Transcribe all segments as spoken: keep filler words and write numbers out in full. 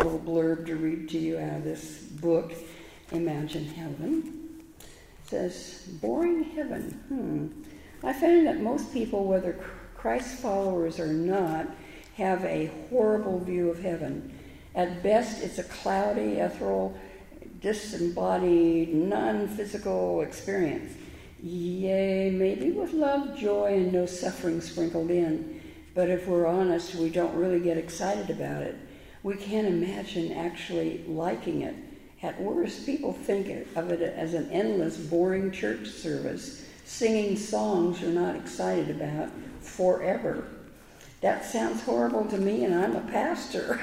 little blurb to read to you out of this book, Imagine Heaven. It says, boring heaven. Hmm. I found that most people, whether Christ followers or not, have a horrible view of heaven. At best, it's a cloudy, ethereal, disembodied, non-physical experience. Yea, maybe with love, joy, and no suffering sprinkled in. But if we're honest, we don't really get excited about it. We can't imagine actually liking it. At worst, people think of it as an endless, boring church service, singing songs you're not excited about forever. That sounds horrible to me, and I'm a pastor.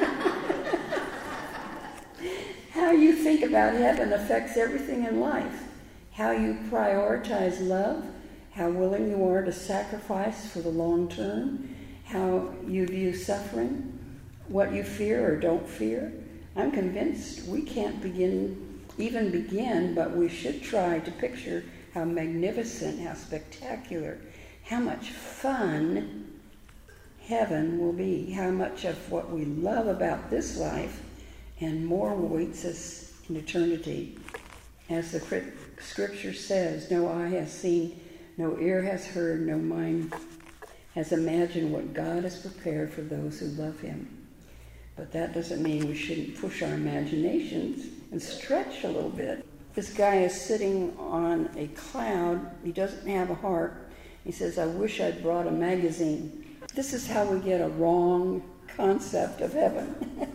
How you think about heaven affects everything in life. How you prioritize love, how willing you are to sacrifice for the long term, how you view suffering, what you fear or don't fear. I'm convinced we can't begin, even begin, but we should try to picture how magnificent, how spectacular, how much fun heaven will be, how much of what we love about this life and more awaits us in eternity. As the scripture says, no eye has seen, no ear has heard, no mind has imagined what God has prepared for those who love him. But that doesn't mean we shouldn't push our imaginations and stretch a little bit. This guy is sitting on a cloud. He doesn't have a heart. He says, I wish I'd brought a magazine. This is how we get a wrong concept of heaven.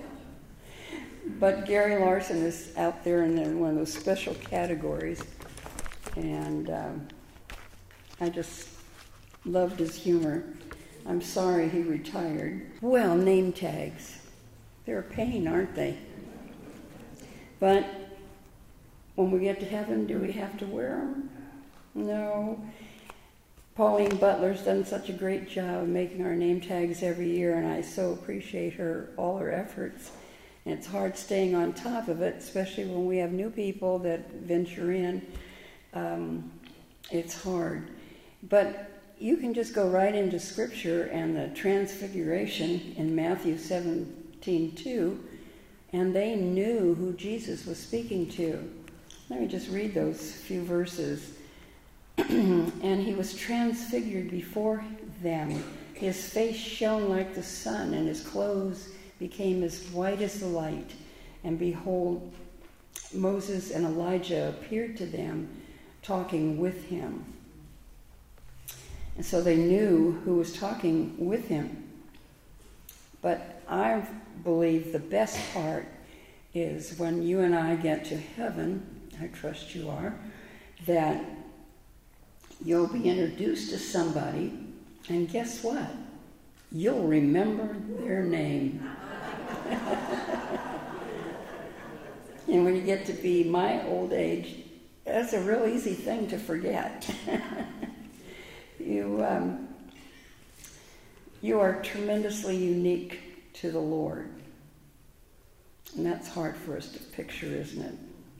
But Gary Larson is out there in one of those special categories. And um, I just loved his humor. I'm sorry he retired. Well, name tags. They're a pain, aren't they? But when we get to heaven, do we have to wear them? No. Pauline Butler's done such a great job of making our name tags every year, and I so appreciate her, all her efforts. And it's hard staying on top of it, especially when we have new people that venture in. Um, it's hard. But you can just go right into Scripture and the Transfiguration in Matthew seventeen two, and they knew who Jesus was speaking to. Let me just read those few verses. And he was transfigured before them. His face shone like the sun, and his clothes became as white as the light. And behold, Moses and Elijah appeared to them, talking with him. And so they knew who was talking with him. But I believe the best part is when you and I get to heaven, I trust you are, that you'll be introduced to somebody, and guess what? You'll remember their name. And when you get to be my old age, that's a real easy thing to forget. You, um, you are tremendously unique to the Lord. And that's hard for us to picture, isn't it?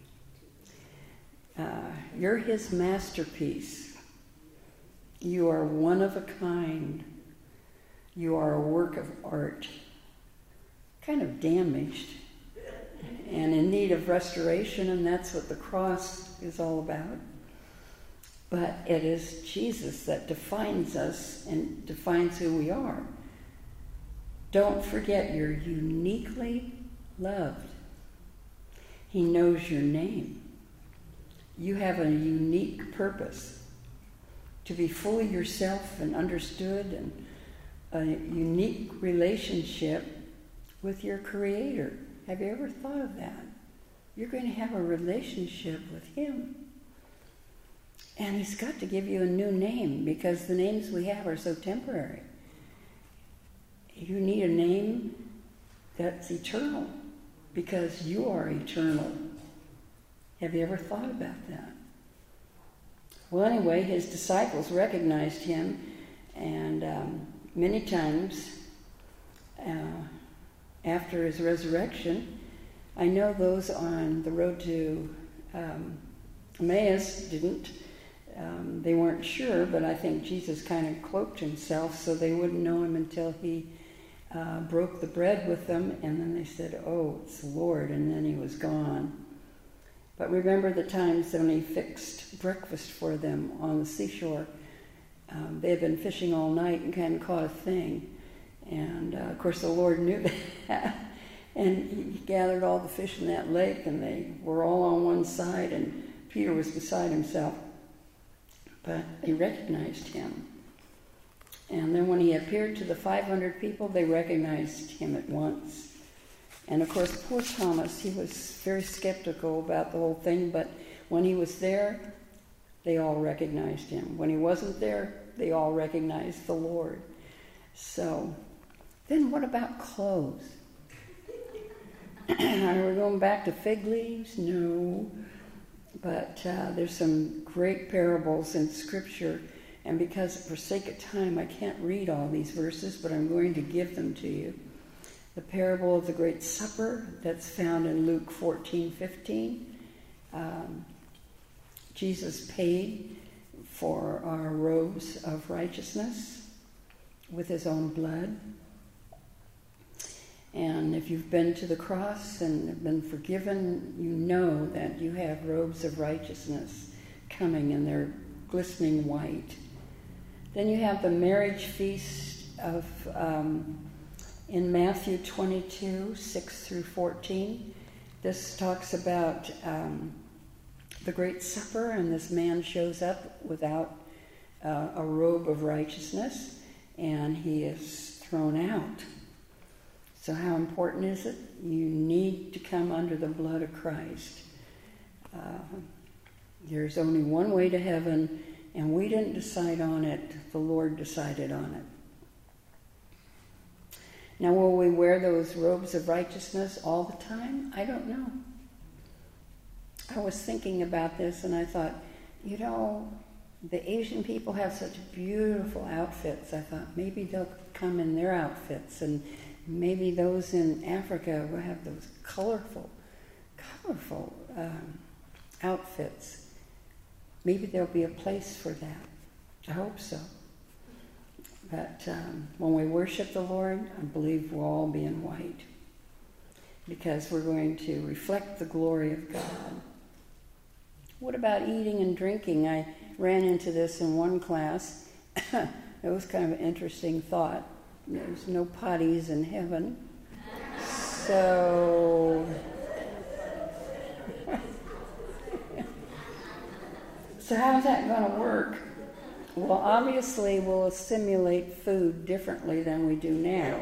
Uh, you're his masterpiece. You are one of a kind. You are a work of art, kind of damaged and in need of restoration, and that's what the cross is all about. But it is Jesus that defines us and defines who we are. Don't forget, you're uniquely loved. He knows your name. You have a unique purpose to be fully yourself and understood, and a unique relationship with your Creator. Have you ever thought of that? You're going to have a relationship with him. And he's got to give you a new name, because the names we have are so temporary. You need a name that's eternal, because you are eternal. Have you ever thought about that? Well, anyway, his disciples recognized him, and um, many times uh, after his resurrection, I know those on the road to um, Emmaus didn't. Um, they weren't sure, but I think Jesus kind of cloaked himself so they wouldn't know him until he uh, broke the bread with them, and then they said, "Oh, it's the Lord," and then he was gone. But remember the times when he fixed breakfast for them on the seashore. Um, they had been fishing all night and kind of caught a thing. And, uh, of course, the Lord knew that. And he gathered all the fish in that lake, and they were all on one side, and Peter was beside himself. But he recognized him. And then when he appeared to the five hundred people, they recognized him at once. And of course, poor Thomas, he was very skeptical about the whole thing, but when he was there, they all recognized him. When he wasn't there, they all recognized the Lord. So, then what about clothes? Are we going back to fig leaves? No. But uh, there's some great parables in Scripture, and because for sake of time, I can't read all these verses, but I'm going to give them to you. The parable of the Great Supper, that's found in Luke fourteen fifteen. Um, Jesus paid for our robes of righteousness with his own blood. And if you've been to the cross and have been forgiven, you know that you have robes of righteousness coming, and they're glistening white. Then you have the marriage feast of... Um, In Matthew twenty-two, six through fourteen, this talks about um, the Great Supper, and this man shows up without uh, a robe of righteousness, and he is thrown out. So how important is it? You need to come under the blood of Christ. Uh, there's only one way to heaven, and we didn't decide on it. The Lord decided on it. Now, will we wear those robes of righteousness all the time? I don't know. I was thinking about this, and I thought, you know, the Asian people have such beautiful outfits. I thought maybe they'll come in their outfits, and maybe those in Africa will have those colorful, colorful um, outfits. Maybe there'll be a place for that. I hope so. But um, when we worship the Lord, I believe we'll all be in white, because we're going to reflect the glory of God. What about eating and drinking? I ran into this in one class. It was kind of an interesting thought. There's no potties in heaven. So, so how's that going to work? Well, obviously, we'll assimilate food differently than we do now.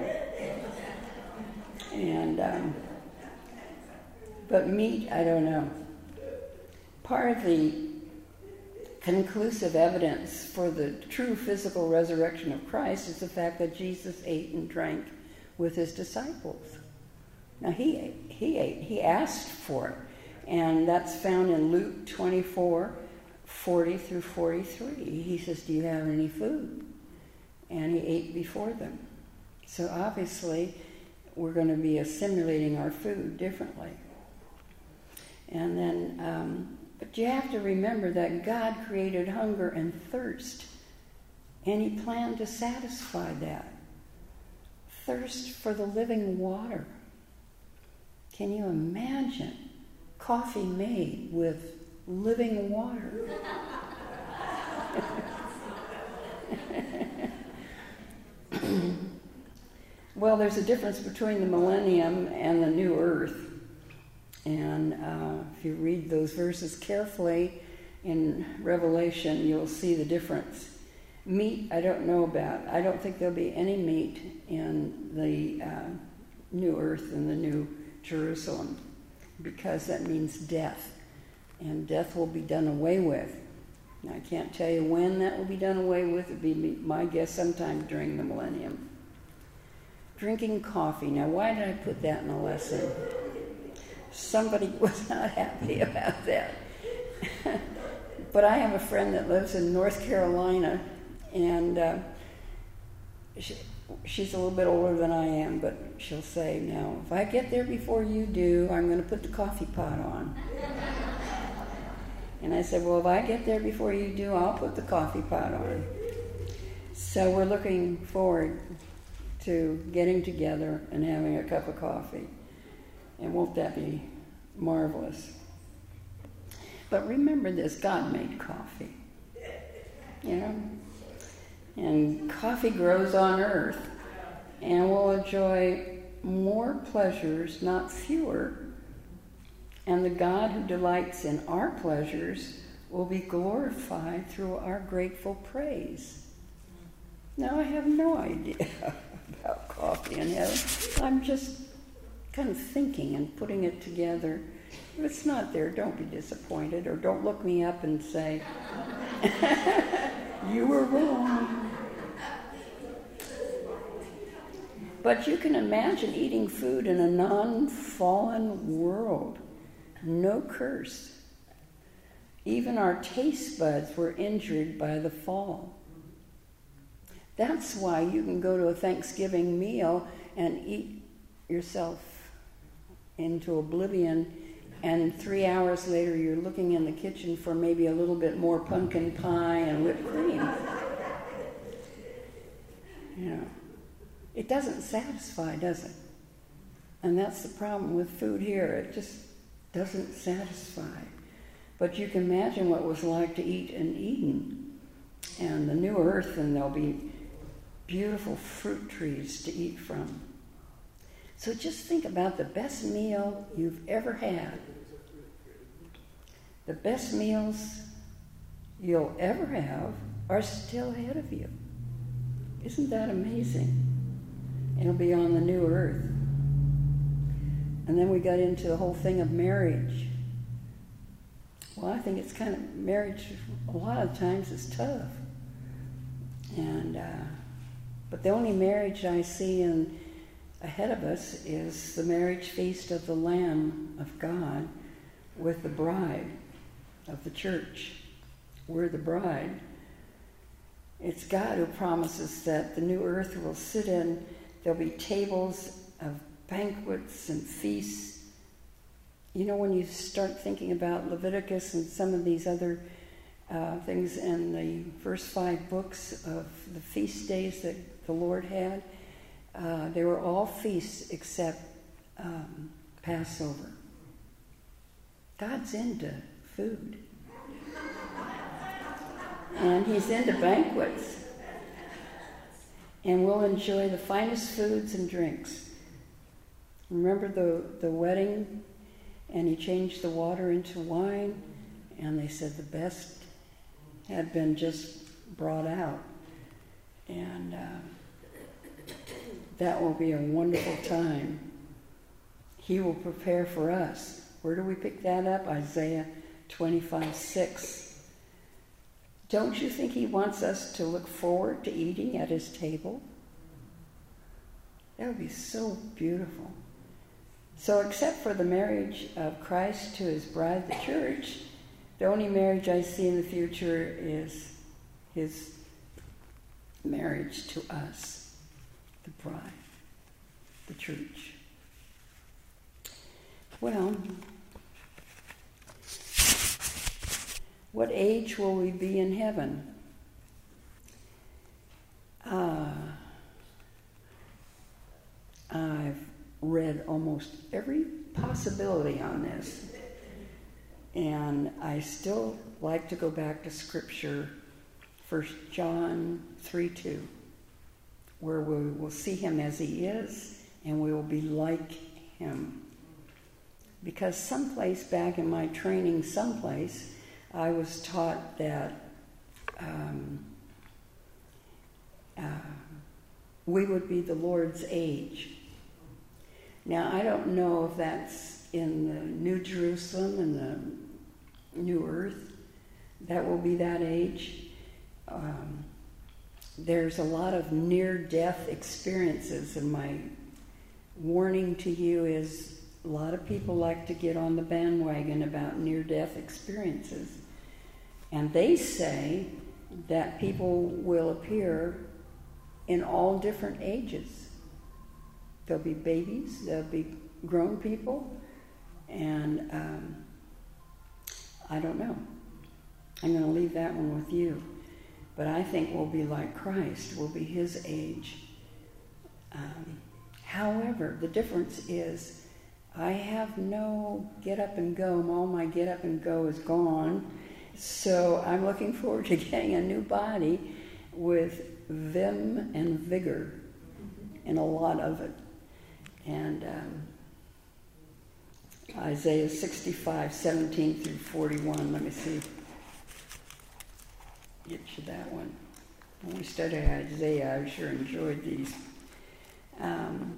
And, um, but meat, I don't know. Part of the conclusive evidence for the true physical resurrection of Christ is the fact that Jesus ate and drank with his disciples. Now, he ate, he ate, he asked for it. And that's found in Luke twenty-four, forty through forty-three. He says, do you have any food? And he ate before them. So obviously, we're going to be assimilating our food differently. And then, um, but you have to remember that God created hunger and thirst, and he planned to satisfy that. Thirst for the living water. Can you imagine coffee made with living water? Well, there's a difference between the millennium and the new earth. And uh, if you read those verses carefully in Revelation, you'll see the difference. Meat, I don't know about. I don't think there'll be any meat in the uh, new earth and the new Jerusalem, because that means death. And death will be done away with. Now, I can't tell you when that will be done away with. It'd be my guess sometime during the millennium. Drinking coffee. Now, why did I put that in a lesson? Somebody was not happy about that. But I have a friend that lives in North Carolina, and uh, she, she's a little bit older than I am, but she'll say, now, if I get there before you do, I'm going to put the coffee pot on. And I said, well, if I get there before you do, I'll put the coffee pot on. So we're looking forward to getting together and having a cup of coffee. And won't that be marvelous? But remember this, God made coffee. You know? And coffee grows on earth. And we'll enjoy more pleasures, not fewer. And the God who delights in our pleasures will be glorified through our grateful praise. Now, I have no idea about coffee in heaven. I'm just kind of thinking and putting it together. If it's not there, don't be disappointed, or don't look me up and say, you were wrong. But you can imagine eating food in a non-fallen world. No curse. Even our taste buds were injured by the fall. That's why you can go to a Thanksgiving meal and eat yourself into oblivion, and three hours later you're looking in the kitchen for maybe a little bit more pumpkin pie and whipped cream. You know, it doesn't satisfy, does it? And that's the problem with food here. It just doesn't satisfy. But you can imagine what it was like to eat in Eden and the new earth, and there'll be beautiful fruit trees to eat from. So just think about the best meal you've ever had. The best meals you'll ever have are still ahead of you. Isn't that amazing? It'll be on the new earth. And then we got into the whole thing of marriage. Well, I think it's kind of, marriage a lot of times is tough. And, uh, but the only marriage I see in, ahead of us is the marriage feast of the Lamb of God with the bride of the church. We're the bride. It's God who promises that the new earth will sit in, there'll be tables of banquets and feasts. You know, when you start thinking about Leviticus and some of these other uh, things in the first five books of the feast days that the Lord had, uh, they were all feasts except um, Passover. God's into food. And he's into banquets. And we'll enjoy the finest foods and drinks. Remember the, the wedding? And he changed the water into wine, and they said the best had been just brought out. And uh, that will be a wonderful time. He will prepare for us. Where do we pick that up? Isaiah twenty-five six. Don't you think he wants us to look forward to eating at his table? That would be so beautiful. So except for the marriage of Christ to his bride, the church, the only marriage I see in the future is his marriage to us, the bride, the church. Well, what age will we be in heaven? Uh, I've read almost every possibility on this, and I still like to go back to Scripture, First John three two, where we will see him as he is, and we will be like him. Because someplace back in my training, someplace, I was taught that um, uh, we would be the Lord's age. Now, I don't know if that's in the New Jerusalem and the New Earth. That will be that age. Um, there's a lot of near-death experiences, and my warning to you is a lot of people like to get on the bandwagon about near-death experiences. And they say that people will appear in all different ages. There'll be babies, there'll be grown people, and um, I don't know. I'm going to leave that one with you. But I think we'll be like Christ. We'll be his age. Um, however, the difference is I have no get up and go. All my get up and go is gone. So I'm looking forward to getting a new body with vim and vigor and a lot of it. And um, Isaiah sixty-five, seventeen through forty-one. Let me see. Get you that one. When we studied Isaiah, I sure enjoyed these. Um,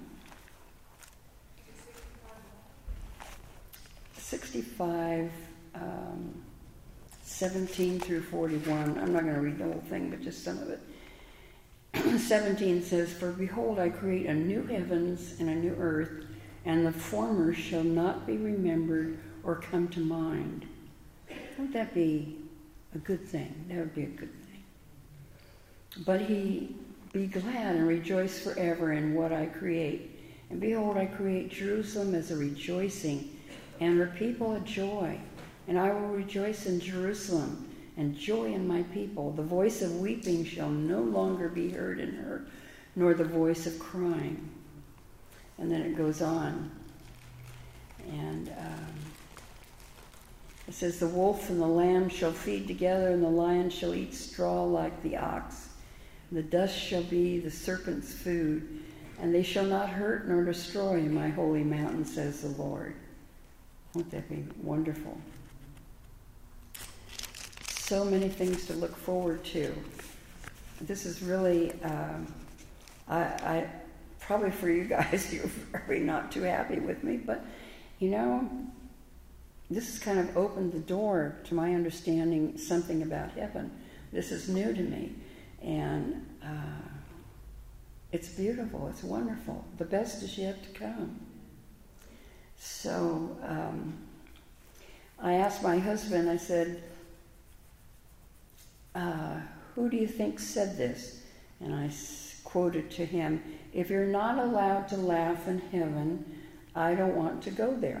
sixty-five, um, seventeen through forty-one. I'm not going to read the whole thing, but just some of it. seventeen says, "For behold, I create a new heavens and a new earth, and the former shall not be remembered or come to mind." Wouldn't that be a good thing? That would be a good thing. "But he be glad and rejoice forever in what I create. And behold, I create Jerusalem as a rejoicing, and her people a joy. And I will rejoice in Jerusalem, and joy in my people. The voice of weeping shall no longer be heard in her, nor the voice of crying." And then it goes on. And um, it says, "The wolf and the lamb shall feed together, and the lion shall eat straw like the ox. The dust shall be the serpent's food, and they shall not hurt nor destroy my holy mountain, says the Lord." Won't that be wonderful? So many things to look forward to. This is really, um, I, I probably for you guys, you're probably not too happy with me, but you know, this has kind of opened the door to my understanding something about heaven. This is new to me, and uh, it's beautiful, it's wonderful. The best is yet to come. So um, I asked my husband, I said, uh, who do you think said this? And I s- quoted to him, "If you're not allowed to laugh in heaven, I don't want to go there."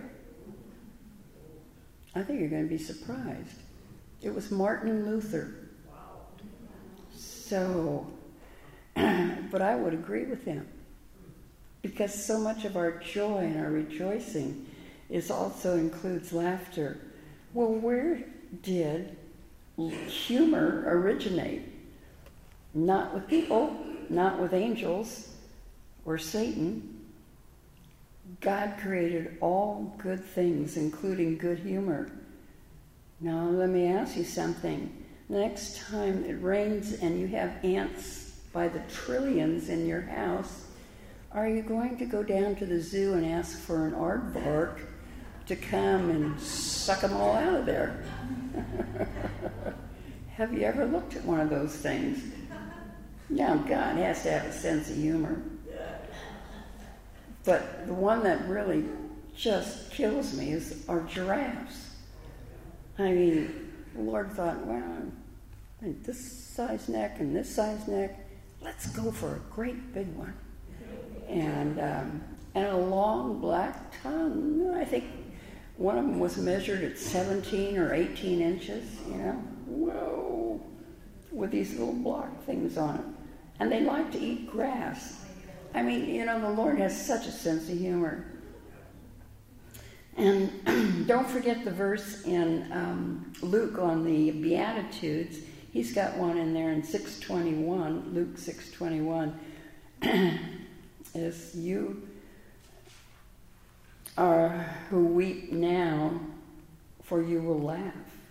I think you're going to be surprised. It was Martin Luther. So, but I would agree with him, because so much of our joy and our rejoicing is also includes laughter. Well, where did humor originate? Not with people, not with angels or Satan. God created all good things, including good humor. Now, let me ask you something. Next time it rains and you have ants by the trillions in your house, are you going to go down to the zoo and ask for an aardvark to come and suck them all out of there? Have you ever looked at one of those things? Now, God has to have a sense of humor. But the one that really just kills me is our giraffes. I mean, the Lord thought, well, this size neck and this size neck, let's go for a great big one. And um, and a long black tongue. I think one of them was measured at seventeen or eighteen inches, you know. Whoa! With these little block things on it. And they like to eat grass. I mean, you know, the Lord has such a sense of humor. And don't forget the verse in um, Luke on the Beatitudes. He's got one in there in six twenty-one, Luke six twenty-one. Is you are who weep now, for you will laugh.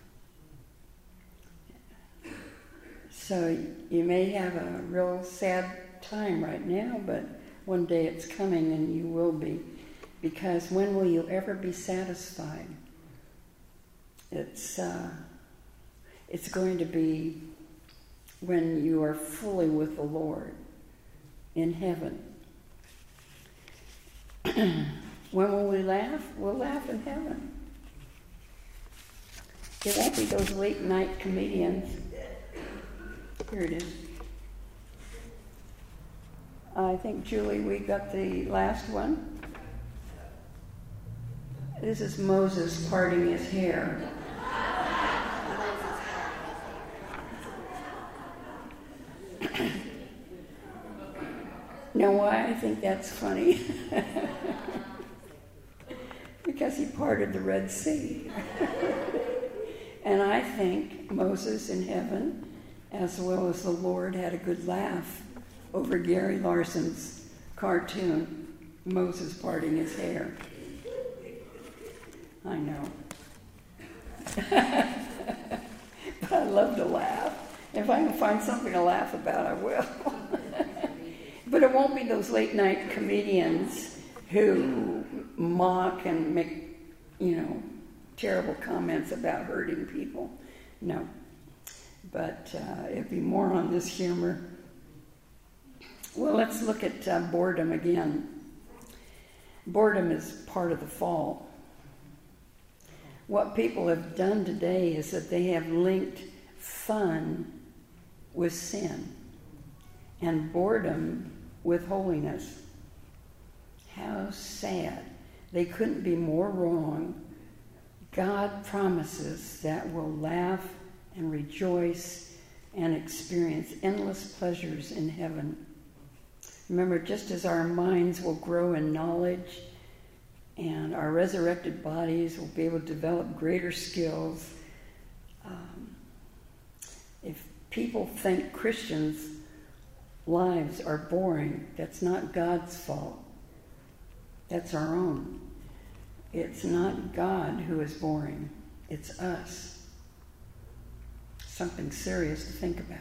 So you may have a real sad time right now, but one day it's coming and you will be. Because when will you ever be satisfied? It's uh, it's going to be when you are fully with the Lord in heaven. When will we laugh? We'll laugh in heaven. It won't be those late night comedians. Here it is. I think, Julie, we got the last one. This is Moses parting his hair. No, know why I think that's funny? Because he parted the Red Sea. And I think Moses in heaven, as well as the Lord, had a good laugh over Gary Larson's cartoon, Moses parting his hair. I know. But I love to laugh. If I can find something to laugh about, I will. But it won't be those late night comedians who mock and make, you know, terrible comments about hurting people. No. But uh, it'd be more on this humor. Well, let's look at uh, boredom again. Boredom is part of the fall. What people have done today is that they have linked fun with sin and boredom with holiness. How sad. They couldn't be more wrong. God promises that we'll laugh and rejoice and experience endless pleasures in heaven. Remember, just as our minds will grow in knowledge and our resurrected bodies will be able to develop greater skills, um, if people think Christians' lives are boring, that's not God's fault. That's our own. It's not God who is boring. It's us. Something serious to think about.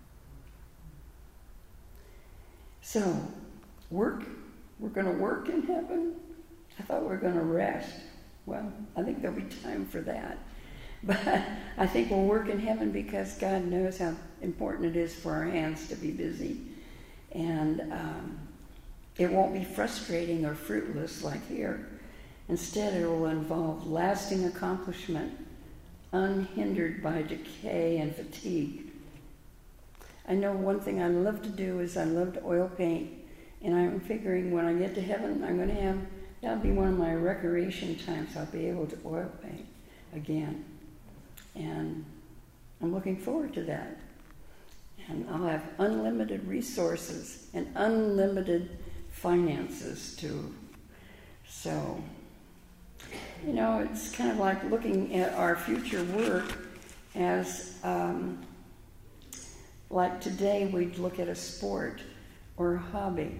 So, work. We're going to work in heaven. I thought we were going to rest. Well, I think there'll be time for that. But I think we'll work in heaven because God knows how important it is for our hands to be busy. And um, it won't be frustrating or fruitless like here. Instead, it will involve lasting accomplishment, unhindered by decay and fatigue. I know one thing I love to do is I love to oil paint, and I'm figuring when I get to heaven, I'm going to have, that'll be one of my recreation times. I'll be able to oil paint again. And I'm looking forward to that. And I'll have unlimited resources and unlimited finances too. So, you know, it's kind of like looking at our future work as, um, like today we'd look at a sport or a hobby.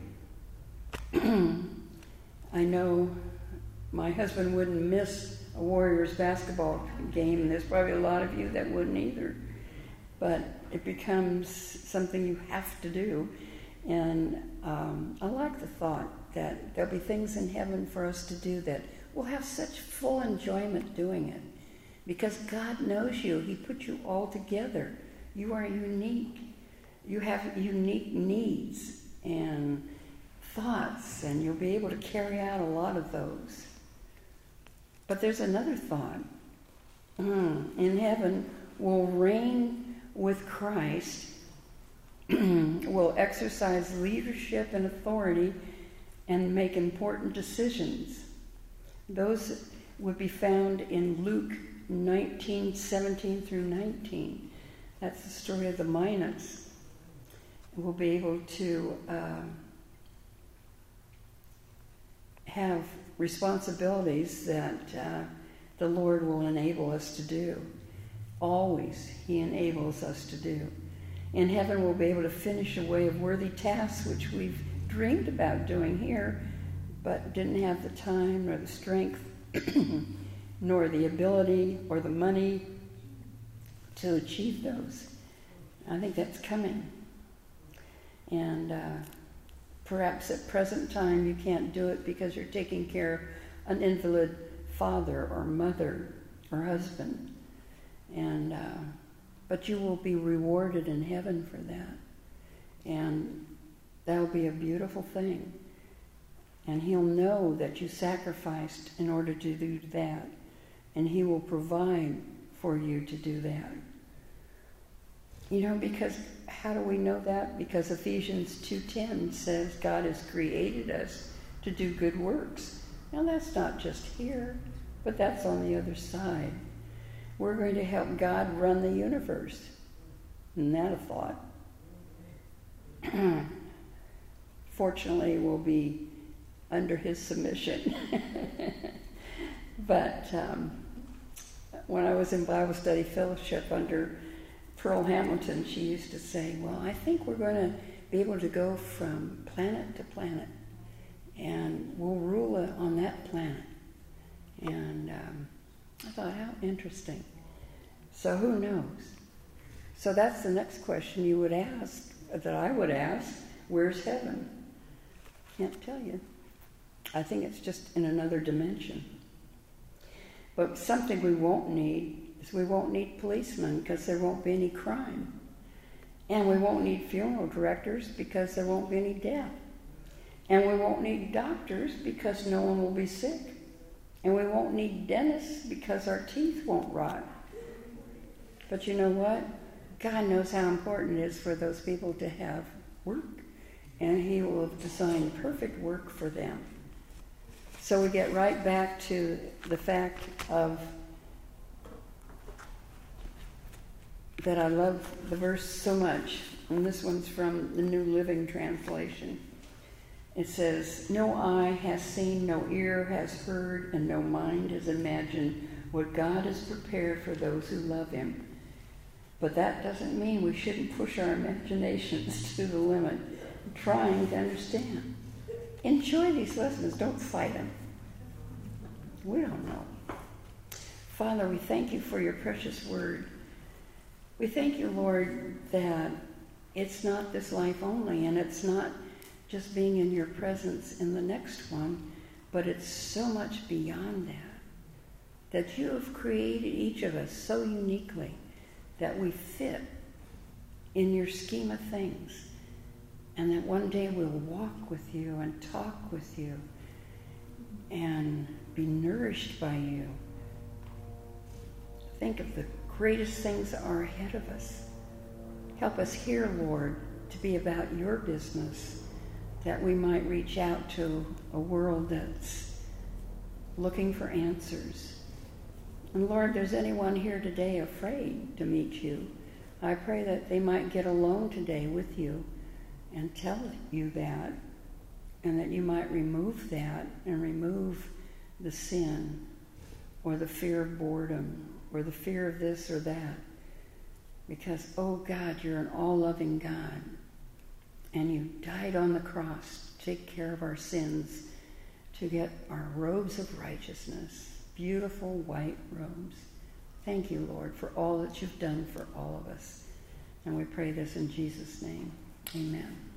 I know my husband wouldn't miss a Warriors basketball game, and there's probably a lot of you that wouldn't either. But it becomes something you have to do. And um, I like the thought that there'll be things in heaven for us to do that we'll have such full enjoyment doing it. Because God knows you. He put you all together. You are unique. You have unique needs and thoughts, and you'll be able to carry out a lot of those. But there's another thought. Mm, in heaven, we'll reign with Christ, we'll exercise leadership and authority, and make important decisions. Those would be found in Luke nineteen, seventeen through nineteen. That's the story of the minas. We'll be able to uh, have responsibilities that uh, the Lord will enable us to do. Always, He enables us to do. In heaven, we'll be able to finish a way of worthy tasks which we've dreamed about doing here, but didn't have the time or the strength, nor the ability or the money to achieve those. I think that's coming. And uh, perhaps at present time you can't do it because you're taking care of an invalid father or mother or husband. And uh, but you will be rewarded in heaven for that. And that'll be a beautiful thing. And He'll know that you sacrificed in order to do that. And He will provide for you to do that. You know, because how do we know that? Because Ephesians two ten says God has created us to do good works. Now that's not just here, but that's on the other side. We're going to help God run the universe. Isn't that a thought? fortunately will be under his submission. But um, when I was in Bible study fellowship under Pearl Hamilton, she used to say, well, I think we're going to be able to go from planet to planet, and we'll rule on that planet. And um, I thought, how interesting. So who knows? So that's the next question you would ask, that I would ask, where's heaven? Can't tell you. I think it's just in another dimension. But something we won't need is we won't need policemen because there won't be any crime. And we won't need funeral directors because there won't be any death. And we won't need doctors because no one will be sick. And we won't need dentists because our teeth won't rot. But you know what? God knows how important it is for those people to have work. And he will have designed perfect work for them. So we get right back to the fact of that I love the verse so much. And this one's from the New Living Translation. It says, no eye has seen, no ear has heard, and no mind has imagined what God has prepared for those who love him. But that doesn't mean we shouldn't push our imaginations to the limit, trying to understand. Enjoy these lessons. Don't fight them. We don't know. Father, we thank you for your precious word. We thank you, Lord, that it's not this life only, and it's not just being in your presence in the next one, but it's so much beyond that, that you have created each of us so uniquely that we fit in your scheme of things, and that one day we'll walk with you and talk with you and be nourished by you. Think of the greatest things that are ahead of us. Help us here, Lord, to be about your business, that we might reach out to a world that's looking for answers. And Lord, there's anyone here today afraid to meet you, I pray that they might get alone today with you and tell you that, and that you might remove that and remove the sin or the fear of boredom or the fear of this or that. Because, oh God, you're an all-loving God, and you died on the cross to take care of our sins, to get our robes of righteousness, beautiful white robes. Thank you, Lord, for all that you've done for all of us. And we pray this in Jesus' name. Amen.